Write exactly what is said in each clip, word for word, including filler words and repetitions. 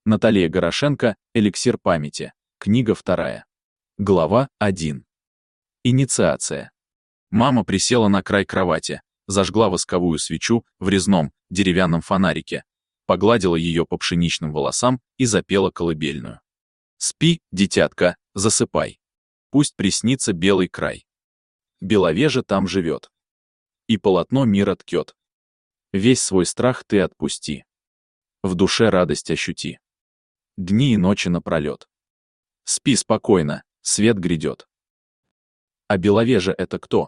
Наталья Горошенко, «Эликсир памяти». Книга вторая. Глава один. Инициация. Мама присела на край кровати, зажгла восковую свечу в резном, деревянном фонарике, погладила ее по пшеничным волосам и запела колыбельную. «Спи, дитятка, засыпай. Пусть приснится белый край. Беловежа там живет. И полотно мира ткет. Весь свой страх ты отпусти. В душе радость ощути. Дни и ночи напролет. Спи спокойно, свет грядет». А Беловежа — это кто?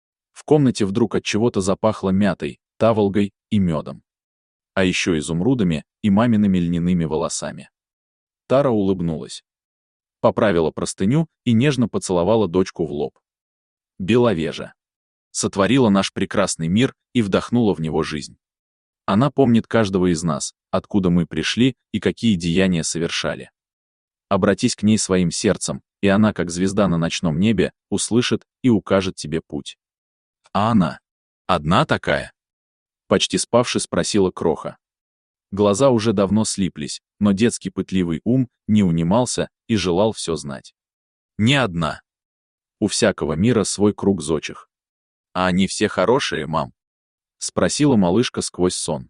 В комнате вдруг от чего-то запахло мятой, таволгой и медом. А еще изумрудами и мамиными льняными волосами. Тара улыбнулась. Поправила простыню и нежно поцеловала дочку в лоб. Беловежа. Сотворила наш прекрасный мир и вдохнула в него жизнь. Она помнит каждого из нас, откуда мы пришли и какие деяния совершали. Обратись к ней своим сердцем, и она, как звезда на ночном небе, услышит и укажет тебе путь. А она? Одна такая? Почти спавши спросила Кроха. Глаза уже давно слиплись, но детский пытливый ум не унимался и желал все знать. Не одна. У всякого мира свой круг зочих. А они все хорошие, мам? Спросила малышка сквозь сон.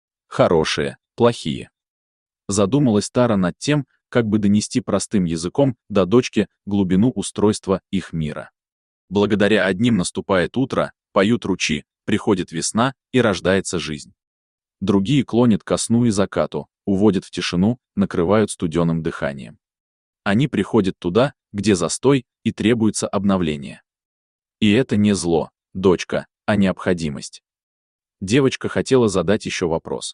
Хорошие, плохие. Задумалась Тара над тем, как бы донести простым языком до дочки глубину устройства их мира. Благодаря одним наступает утро, поют ручьи, приходит весна и рождается жизнь. Другие клонят ко сну и закату, уводят в тишину, накрывают студеным дыханием. Они приходят туда, где застой и требуется обновление. И это не зло, дочка, а необходимость. Девочка хотела задать еще вопрос.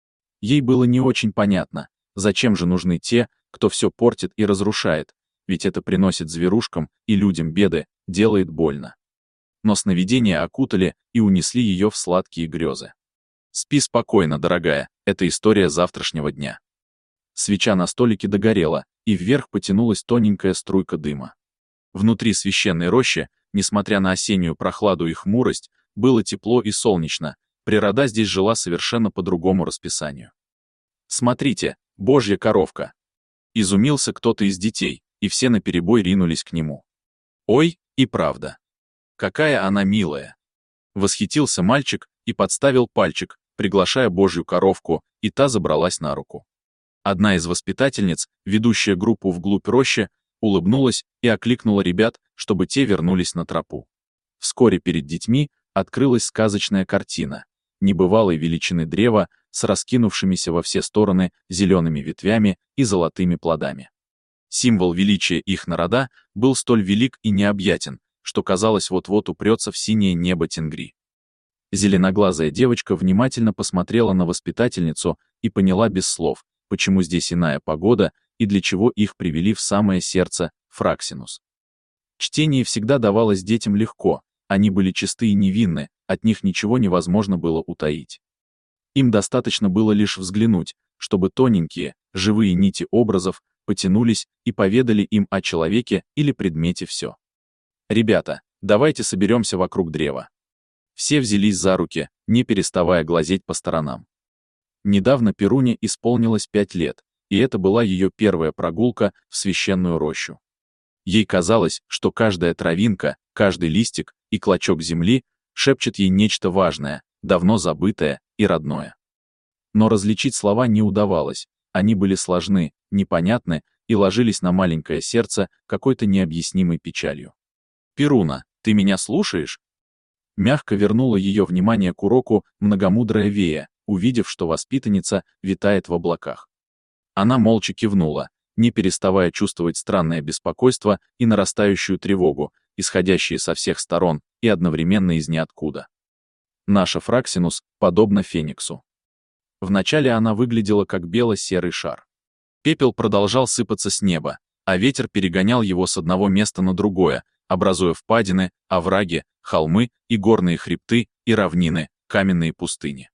Ей было не очень понятно, зачем же нужны те, кто все портит и разрушает, ведь это приносит зверушкам и людям беды, делает больно. Но сновидения окутали и унесли ее в сладкие грезы. Спи спокойно, дорогая, это история завтрашнего дня. Свеча на столике догорела, и вверх потянулась тоненькая струйка дыма. Внутри священной рощи, несмотря на осеннюю прохладу и хмурость, было тепло и солнечно, природа здесь жила совершенно по другому расписанию. «Смотрите, божья коровка!» Изумился кто-то из детей, и все наперебой ринулись к нему. «Ой, и правда! Какая она милая!» Восхитился мальчик и подставил пальчик, приглашая божью коровку, и та забралась на руку. Одна из воспитательниц, ведущая группу вглубь рощи, улыбнулась и окликнула ребят, чтобы те вернулись на тропу. Вскоре перед детьми открылась сказочная картина. Небывалой величины древа с раскинувшимися во все стороны зелеными ветвями и золотыми плодами. Символ величия их народа был столь велик и необъятен, что казалось, вот-вот упрется в синее небо Тенгри. Зеленоглазая девочка внимательно посмотрела на воспитательницу и поняла без слов, почему здесь иная погода и для чего их привели в самое сердце Фраксинус. Чтение всегда давалось детям легко, они были чисты и невинны, от них ничего невозможно было утаить. Им достаточно было лишь взглянуть, чтобы тоненькие, живые нити образов потянулись и поведали им о человеке или предмете все. «Ребята, давайте соберемся вокруг древа». Все взялись за руки, не переставая глазеть по сторонам. Недавно Перуне исполнилось пять лет, и это была ее первая прогулка в священную рощу. Ей казалось, что каждая травинка, каждый листик и клочок земли шепчет ей нечто важное, давно забытое и родное. Но различить слова не удавалось, они были сложны, непонятны и ложились на маленькое сердце какой-то необъяснимой печалью. «Перуна, ты меня слушаешь?» Мягко вернула ее внимание к уроку многомудрая Вея, увидев, что воспитанница витает в облаках. Она молча кивнула, не переставая чувствовать странное беспокойство и нарастающую тревогу, исходящие со всех сторон и одновременно из ниоткуда. Наша Фраксинус подобна Фениксу. Вначале она выглядела как бело-серый шар. Пепел продолжал сыпаться с неба, а ветер перегонял его с одного места на другое, образуя впадины, овраги, холмы и горные хребты и равнины, каменные пустыни.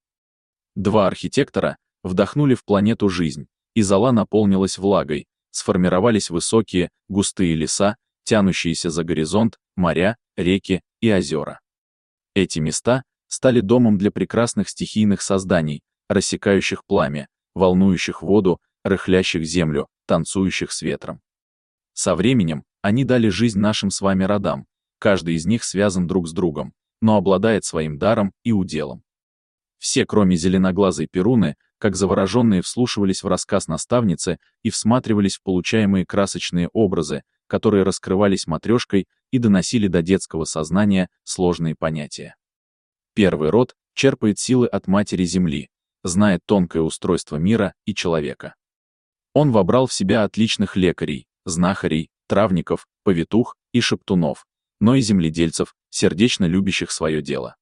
Два архитектора вдохнули в планету жизнь, и зола наполнилась влагой, сформировались высокие, густые леса, тянущиеся за горизонт, моря, реки и озера. Эти места стали домом для прекрасных стихийных созданий, рассекающих пламя, волнующих воду, рыхлящих землю, танцующих с ветром. Со временем они дали жизнь нашим с вами родам, каждый из них связан друг с другом, но обладает своим даром и уделом. Все, кроме зеленоглазой Перуны, как завороженные вслушивались в рассказ наставницы и всматривались в получаемые красочные образы, которые раскрывались матрешкой и доносили до детского сознания сложные понятия. Первый род черпает силы от Матери Земли, знает тонкое устройство мира и человека. Он вобрал в себя отличных лекарей, знахарей, травников, повитух и шептунов, но и земледельцев, сердечно любящих свое дело.